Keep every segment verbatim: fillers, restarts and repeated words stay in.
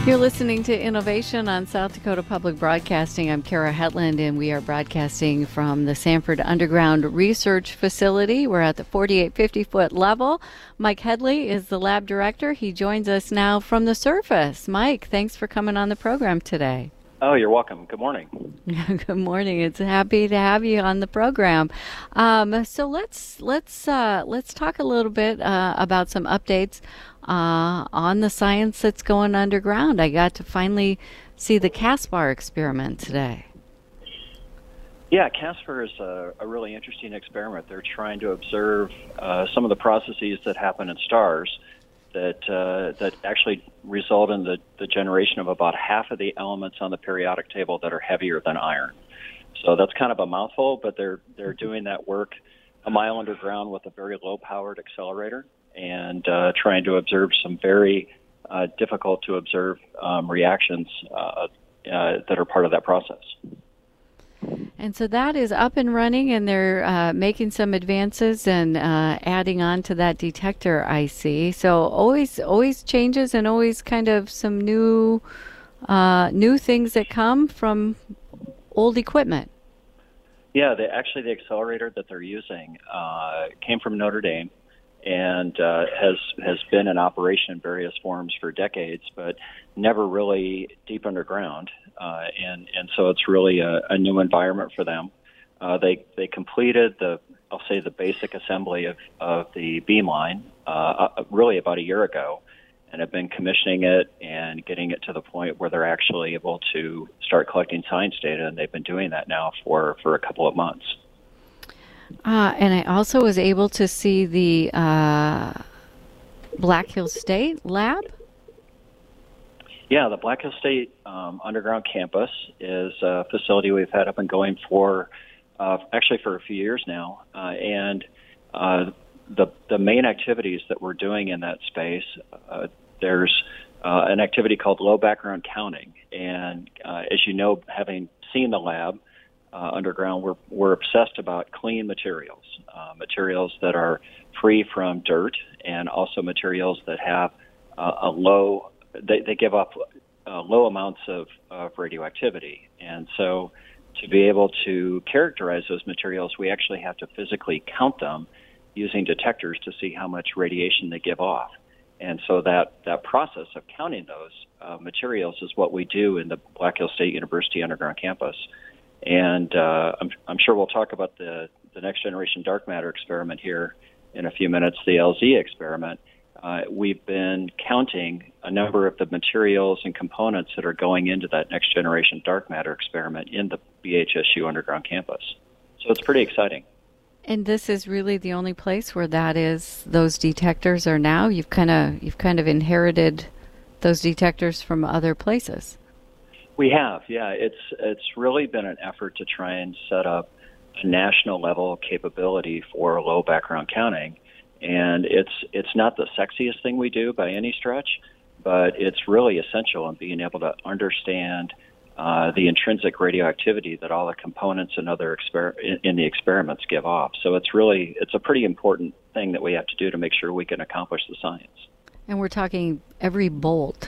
You're listening to Innovation on South Dakota Public Broadcasting. I'm Kara Hetland, and we are broadcasting from the Sanford Underground Research Facility. We're at the forty-eight fifty foot level. Mike Headley is the lab director. He joins us now from the surface. Mike, thanks for coming on the program today. Oh, you're welcome. Good morning. Good morning. It's happy to have you on the program. Um, so let's let's uh, let's talk a little bit uh, about some updates uh, on the science that's going underground. I got to finally see the CASPAR experiment today. Yeah, CASPAR is a, a really interesting experiment. They're trying to observe uh, some of the processes that happen in stars that uh, that actually result in the, the generation of about half of the elements on the periodic table that are heavier than iron. So that's kind of a mouthful, but they're they're doing that work a mile underground with a very low-powered accelerator and uh, trying to observe some very uh, difficult to observe um, reactions uh, uh, that are part of that process. And so that is up and running, and they're uh, making some advances and uh, adding on to that detector, I see. So always, always changes and always kind of some new, uh, new things that come from old equipment. Yeah, they, actually the accelerator that they're using uh, came from Notre Dame and uh, has has been in operation in various forms for decades, but never really deep underground. Uh, and, and so it's really a, a new environment for them. Uh, they they completed the, I'll say, the basic assembly of, of the beamline uh, really about a year ago, and have been commissioning it and getting it to the point where they're actually able to start collecting science data, and they've been doing that now for, for a couple of months. Uh, and I also was able to see the uh, Black Hills State lab. Yeah, the Black Hills State um, Underground Campus is a facility we've had up and going for uh, actually for a few years now. Uh, and uh, the the main activities that we're doing in that space, uh, there's uh, an activity called low background counting. And uh, as you know, having seen the lab uh, underground, we're, we're obsessed about clean materials, uh, materials that are free from dirt, and also materials that have uh, a low They, they give off uh, low amounts of, of radioactivity. And so to be able to characterize those materials, we actually have to physically count them using detectors to see how much radiation they give off. And so that, that process of counting those uh, materials is what we do in the Black Hills State University Underground Campus. And uh, I'm, I'm sure we'll talk about the, the next generation dark matter experiment here in a few minutes, the L Z experiment. Uh, we've been counting a number of the materials and components that are going into that next generation dark matter experiment in the B H S U underground campus. So it's pretty exciting. And this is really the only place where that is, those detectors are now. You've kind of you've kind of inherited those detectors from other places. We have, yeah. It's it's really been an effort to try and set up a national level capability for low background counting. And it's it's not the sexiest thing we do by any stretch, but it's really essential in being able to understand uh, the intrinsic radioactivity that all the components and other exper- in, in the experiments give off. So it's really it's a pretty important thing that we have to do to make sure we can accomplish the science. And we're talking every bolt.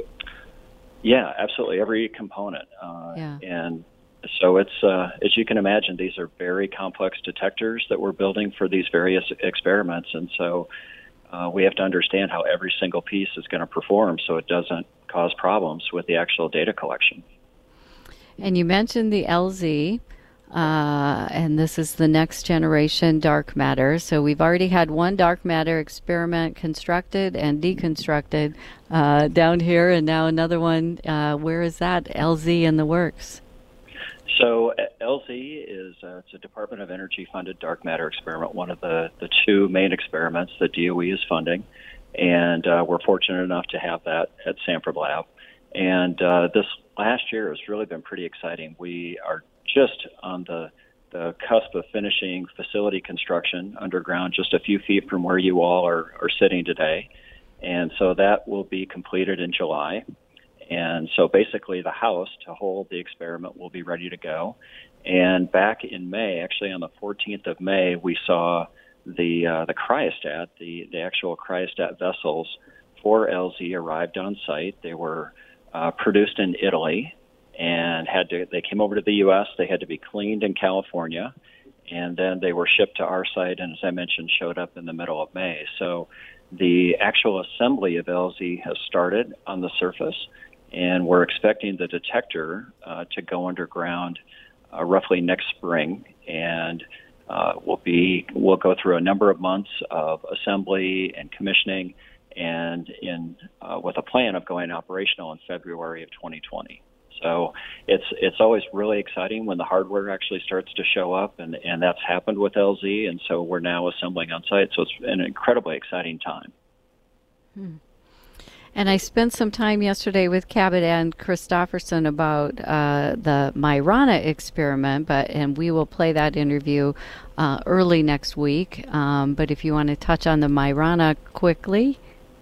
Yeah, absolutely, every component. Uh, yeah. And so it's, uh, as you can imagine, these are very complex detectors that we're building for these various experiments. And so uh, we have to understand how every single piece is going to perform so it doesn't cause problems with the actual data collection. And you mentioned the L Z, uh, and this is the next generation dark matter. So we've already had one dark matter experiment constructed and deconstructed uh, down here, and now another one. Uh, where is that L Z in the works? So L Z is uh, it's a Department of Energy funded dark matter experiment, one of the, the two main experiments that D O E is funding. And uh, we're fortunate enough to have that at Sanford Lab. And uh, this last year has really been pretty exciting. We are just on the, the cusp of finishing facility construction underground, just a few feet from where you all are, are sitting today. And so that will be completed in July. And so basically the house to hold the experiment will be ready to go. And back in May, actually on the fourteenth of May, we saw the uh, the cryostat, the, the actual cryostat vessels for L Z arrived on site. They were uh, produced in Italy, and had to. They came over to the U S. They had to be cleaned in California, and then they were shipped to our site. And as I mentioned, showed up in the middle of May. So the actual assembly of L Z has started on the surface, and we're expecting the detector uh, to go underground uh, roughly next spring, and uh, we'll be we'll go through a number of months of assembly and commissioning, and in uh, with a plan of going operational in February of twenty twenty. So it's it's always really exciting when the hardware actually starts to show up, and, and that's happened with L Z, and so we're now assembling on site. So it's an incredibly exciting time. Hmm. And I spent some time yesterday with Cabot and Christofferson about uh, the Myrana experiment, but and we will play that interview uh, early next week. Um, but if you want to touch on the Myrana quickly.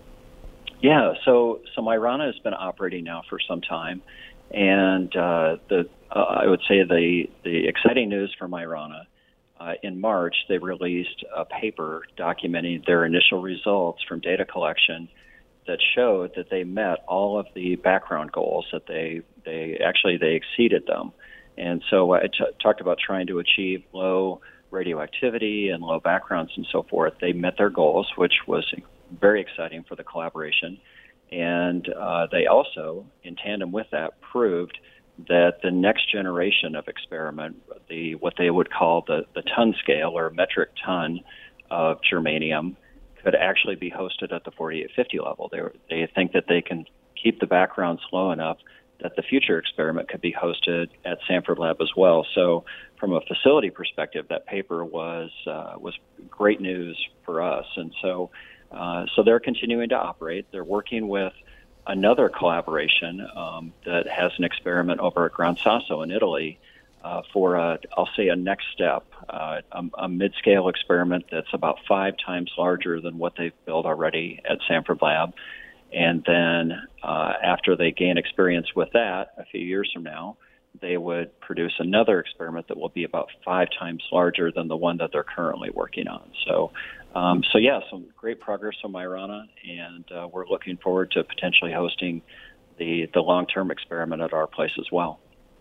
Yeah, so so Myrana has been operating now for some time, and uh, the uh, I would say the the exciting news for Myrana. Uh, in March, they released a paper documenting their initial results from data collection that showed that they met all of the background goals, that they they actually they exceeded them. And so I t- talked about trying to achieve low radioactivity and low backgrounds and so forth. They met their goals, which was very exciting for the collaboration. And uh, they also, in tandem with that, proved that the next generation of experiment, the what they would call the, the ton scale or metric ton of germanium, could actually be hosted at the forty-eight fifty level. They, they think that they can keep the backgrounds low enough that the future experiment could be hosted at Sanford Lab as well. So from a facility perspective, that paper was uh, was great news for us. And so uh, so they're continuing to operate. They're working with another collaboration um, that has an experiment over at Gran Sasso in Italy uh, for, a, I'll say, a next step, uh, a, a mid-scale experiment that's about five times larger than what they've built already at Sanford Lab. And then uh, after they gain experience with that, a few years from now, they would produce another experiment that will be about five times larger than the one that they're currently working on. So, um, so yeah, some great progress on Myrana, and uh, we're looking forward to potentially hosting the, the long-term experiment at our place as well.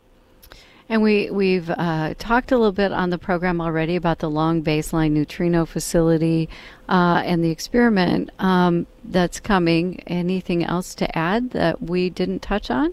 And we, we've uh, talked a little bit on the program already about the Long Baseline Neutrino Facility uh, and the experiment um, that's coming. Anything else to add that we didn't touch on?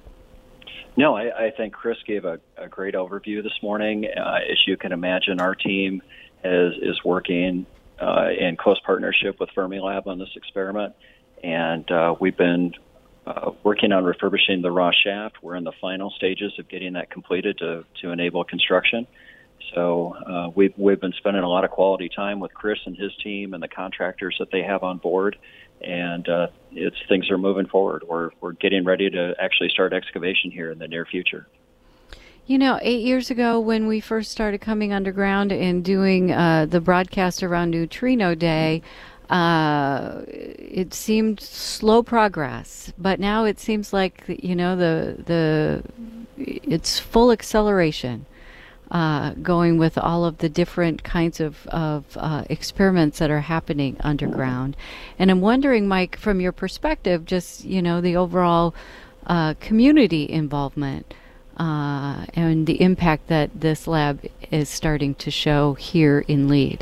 No, I, I think Chris gave a, a great overview this morning. Uh, as you can imagine, our team is, is working uh, in close partnership with Fermilab on this experiment, and uh, we've been Uh, working on refurbishing the raw shaft. We're in the final stages of getting that completed to, to enable construction. So uh, we've, we've been spending a lot of quality time with Chris and his team and the contractors that they have on board, and uh, it's things are moving forward. We're, we're getting ready to actually start excavation here in the near future. You know, eight years ago when we first started coming underground and doing uh, the broadcast around Neutrino Day, Uh, it seemed slow progress, but now it seems like, you know, the the it's full acceleration, uh, going with all of the different kinds of of uh, experiments that are happening underground. And I'm wondering, Mike, from your perspective, just, you know, the overall uh, community involvement uh, and the impact that this lab is starting to show here in Lead.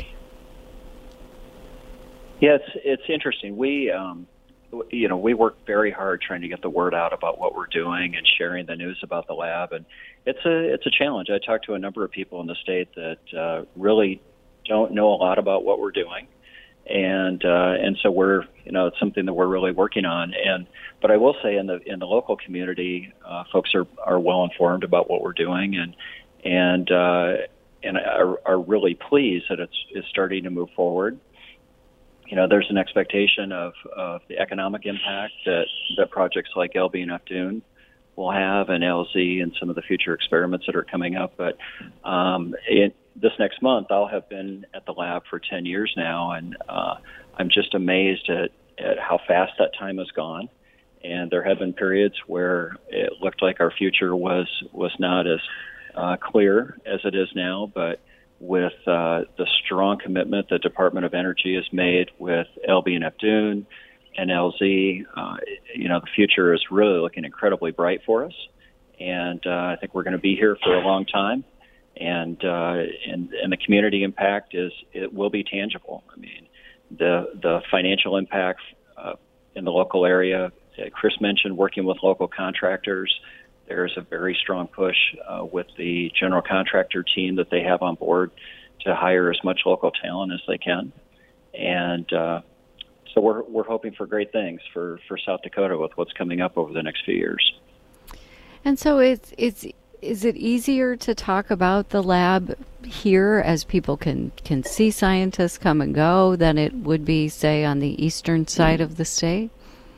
Yeah, it's it's interesting. We, um, you know, we work very hard trying to get the word out about what we're doing and sharing the news about the lab, and it's a it's a challenge. I talked to a number of people in the state that uh, really don't know a lot about what we're doing, and uh, and so we're, you know, it's something that we're really working on. And but I will say in the in the local community, uh, folks are, are well informed about what we're doing, and and uh, and are, are really pleased that it's it's starting to move forward. You know, there's an expectation of, of the economic impact that, that projects like L B and F Dune will have, and L Z and some of the future experiments that are coming up. But um, it, this next month, I'll have been at the lab for ten years now, and uh, I'm just amazed at, at how fast that time has gone. And there have been periods where it looked like our future was, was not as uh, clear as it is now, but with uh, the strong commitment the Department of Energy has made with L B and F Dune and L Z, uh, you know, the future is really looking incredibly bright for us. And uh, I think we're going to be here for a long time. And, uh, and and the community impact is it will be tangible. I mean, the the financial impact uh, in the local area. Chris mentioned working with local contractors. There's a very strong push uh, with the general contractor team that they have on board to hire as much local talent as they can. And uh, so we're we're hoping for great things for, for South Dakota with what's coming up over the next few years. And so it's it's is it easier to talk about the lab here as people can, can see scientists come and go than it would be, say, on the eastern side of the state?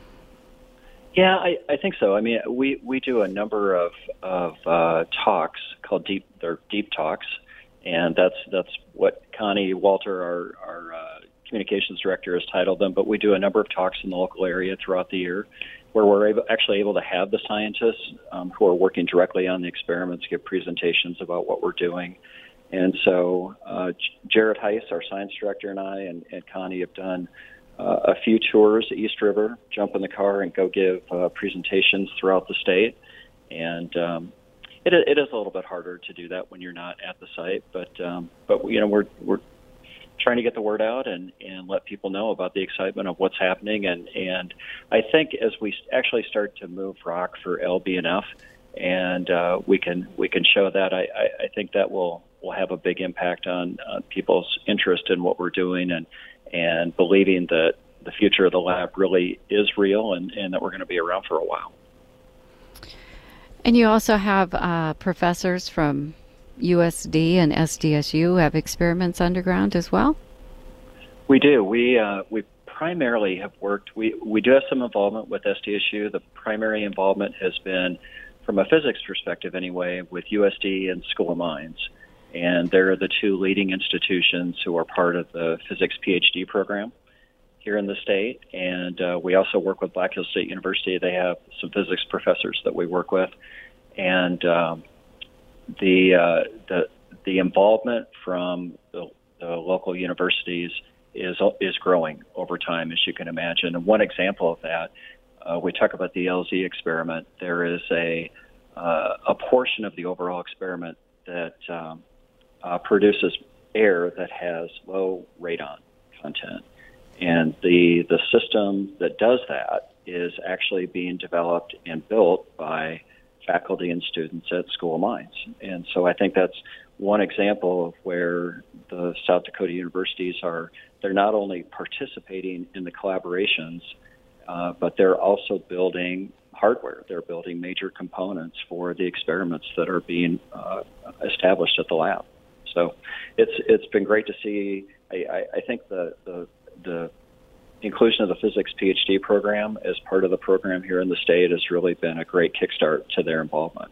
Yeah, I, I think so. I mean, we, we do a number of of uh, talks called deep. They're deep talks, and that's that's what Connie Walter, our our uh, communications director, has titled them. But we do a number of talks in the local area throughout the year, where we're able, actually able to have the scientists um, who are working directly on the experiments give presentations about what we're doing. And so uh, Jared Heiss, our science director, and I, and, and Connie have done uh, a few tours at East River, jump in the car and go give uh, presentations throughout the state. And um, it, it is a little bit harder to do that when you're not at the site, but um, but you know we're we're trying to get the word out and, and let people know about the excitement of what's happening. And, and I think as we actually start to move rock for L B N F and uh, we can we can show that, I, I, I think that will, will have a big impact on, on people's interest in what we're doing and, and believing that the future of the lab really is real and, and that we're going to be around for a while. And you also have uh, professors from U S D and S D S U have experiments underground as well? We do. We uh, we primarily have worked, we, we do have some involvement with S D S U. The primary involvement has been, from a physics perspective anyway, with U S D and School of Mines. And they're the two leading institutions who are part of the physics PhD program here in the state. And uh, we also work with Black Hills State University. They have some physics professors that we work with. And um, The, uh, the the involvement from the, the local universities is is growing over time, as you can imagine. And one example of that, uh, we talk about the L Z experiment. There is a uh, a portion of the overall experiment that um, uh, produces air that has low radon content, and the the system that does that is actually being developed and built by faculty and students at School of Mines. And so I think that's one example of where the South Dakota universities are, they're not only participating in the collaborations, uh, but they're also building hardware. They're building major components for the experiments that are being uh, established at the lab. So it's it's been great to see. I, I, I think the, the the inclusion of the physics PhD program as part of the program here in the state has really been a great kickstart to their involvement.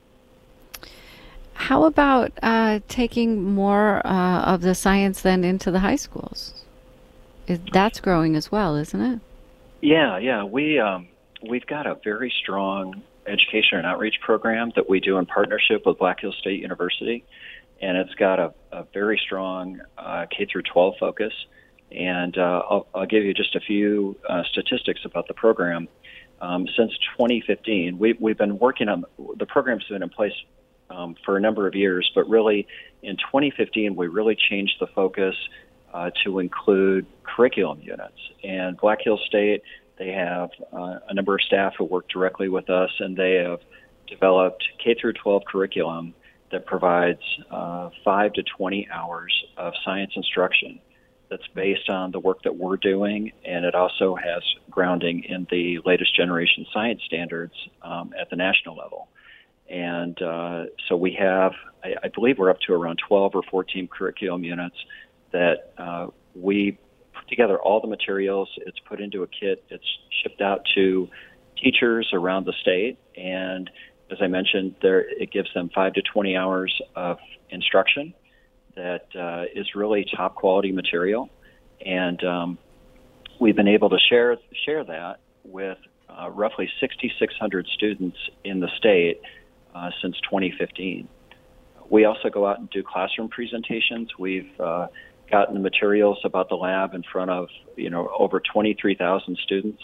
How about uh, taking more uh, of the science then into the high schools? Is, that's growing as well, isn't it? Yeah, yeah. We, um, we've got a very strong education and outreach program that we do in partnership with Black Hills State University, and it's got a, a very strong uh, K through twelve focus. And uh, I'll, I'll give you just a few uh, statistics about the program. Um, since twenty fifteen, we, we've been working on, the program's been in place um, for a number of years, but really in twenty fifteen, we really changed the focus uh, to include curriculum units. And Black Hills State, they have uh, a number of staff who work directly with us, and they have developed K through twelve curriculum that provides uh, five to twenty hours of science instruction that's based on the work that we're doing, and it also has grounding in the latest generation science standards um, at the national level. And uh, so we have, I, I believe we're up to around twelve or fourteen curriculum units that uh, we put together all the materials. It's put into a kit. It's shipped out to teachers around the state. And as I mentioned, there it gives them five to twenty hours of instruction that uh, is really top quality material. And um, we've been able to share share that with uh, roughly sixty-six hundred students in the state uh, since twenty fifteen. We also go out and do classroom presentations. We've uh, gotten the materials about the lab in front of, you know, over twenty-three thousand students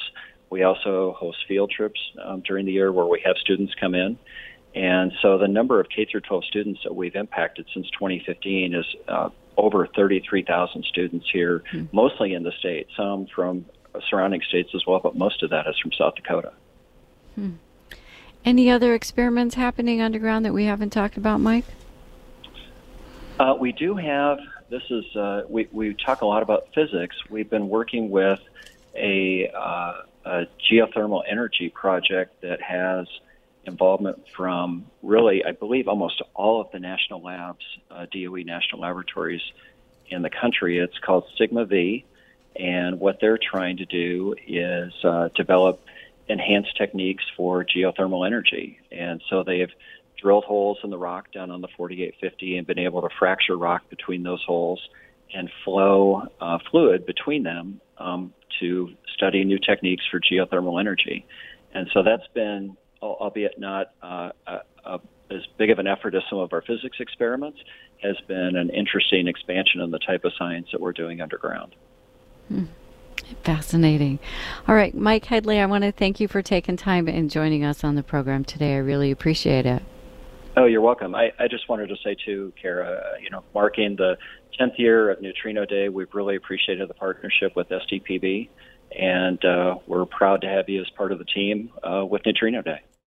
We also host field trips um, during the year where we have students come in. And so the number of K through twelve students that we've impacted since twenty fifteen is uh, over thirty-three thousand students here, mm. mostly in the state, some from surrounding states as well, but most of that is from South Dakota. Hmm. Any other experiments happening underground that we haven't talked about, Mike? Uh, we do have, this is, uh, we, we talk a lot about physics. We've been working with a, uh, a geothermal energy project that has involvement from really, I believe, almost all of the national labs, uh, D O E national laboratories in the country. It's called Sigma V, and what they're trying to do is uh, develop enhanced techniques for geothermal energy. And so they've drilled holes in the rock down on the forty-eight fifty and been able to fracture rock between those holes and flow uh, fluid between them um, to study new techniques for geothermal energy. And so that's been, albeit not uh, uh, uh, as big of an effort as some of our physics experiments, has been an interesting expansion in the type of science that we're doing underground. Hmm. Fascinating. All right, Mike Hedley, I want to thank you for taking time and joining us on the program today. I really appreciate it. Oh, you're welcome. I, I just wanted to say, too, Kara, you know, marking the tenth year of Neutrino Day, we've really appreciated the partnership with S D P B, and uh, we're proud to have you as part of the team uh, with Neutrino Day.